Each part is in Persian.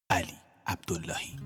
علی عبداللهی.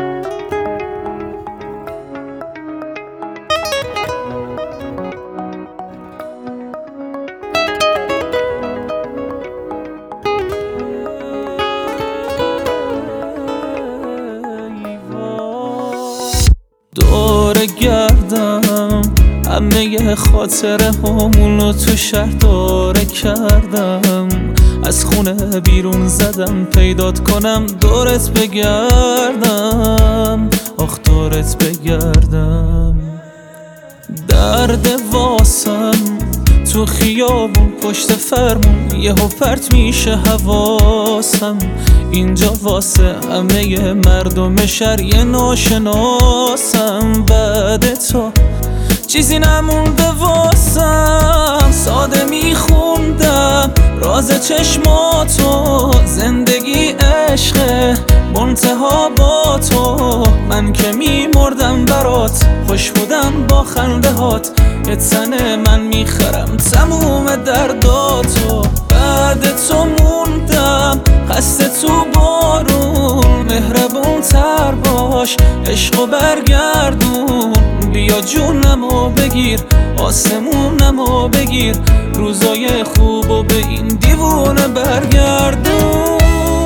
دور گردم همه خاطره همونو تو شهر داره کردم، از خونه بیرون زدم پیدات کنم دورت بگردم، آخ دورت بگردم. درد واسم تو خیابون پشت فرمون یهو پرت میشه حواسم، اینجا واسه همه مردم شهر یه ناشناسم. بعد تو چیزی نمونده واسم، ساده میخوندم راز چشماتو، زندگی عشقه منتها با تو، من که میمردم برات خوش بودم با خنده هات، یه تن من میخرم تموم درداتو. بعد تو موندم خسته تو بارون، مهربون تر باش عشقو برگردون، بیا جونمو بگیر آسمونمو بگیر، روزای خوبو به این دیوونه برگردون.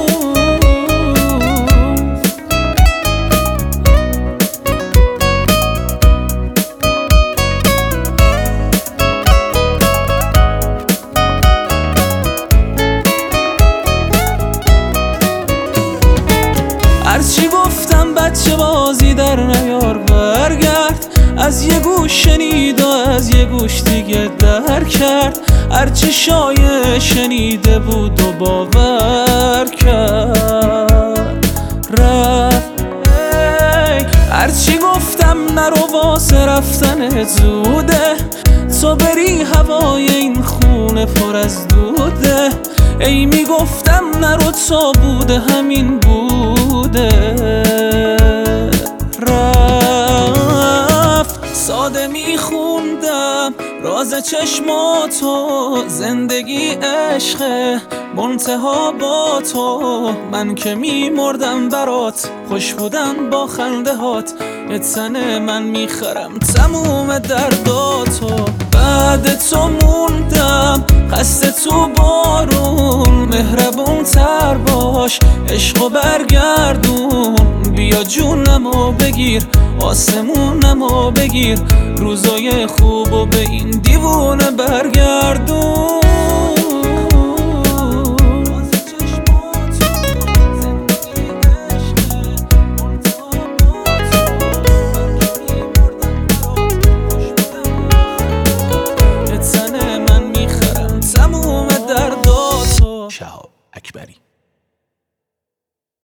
هرچی گفتم بچه بازی در نیار، برگرد از یه گوش شنید و از یه گوش دیگه در کرد، هرچی شایع شنیده بود و باور کرد رفت. هرچی گفتم نرو واسه رفتن زوده، تو بری هوای این خونه پر از دوده، ای میگفتم نرو تا بوده همین بوده رفت. ساده میخوندم راز چشماتو، زندگی عشقه منتها با تو، من که میمردم برات خوش بودم با خنده هات، یه تن من میخرم تموم درداتو. بعد تو موندم خسته تو بارون، مهربون تر باش عشقو برگردون، بیا جونمو بگیر آسمونمو بگیر، روزای خوبو به این دیوونه برگردون. شهاب اکبری.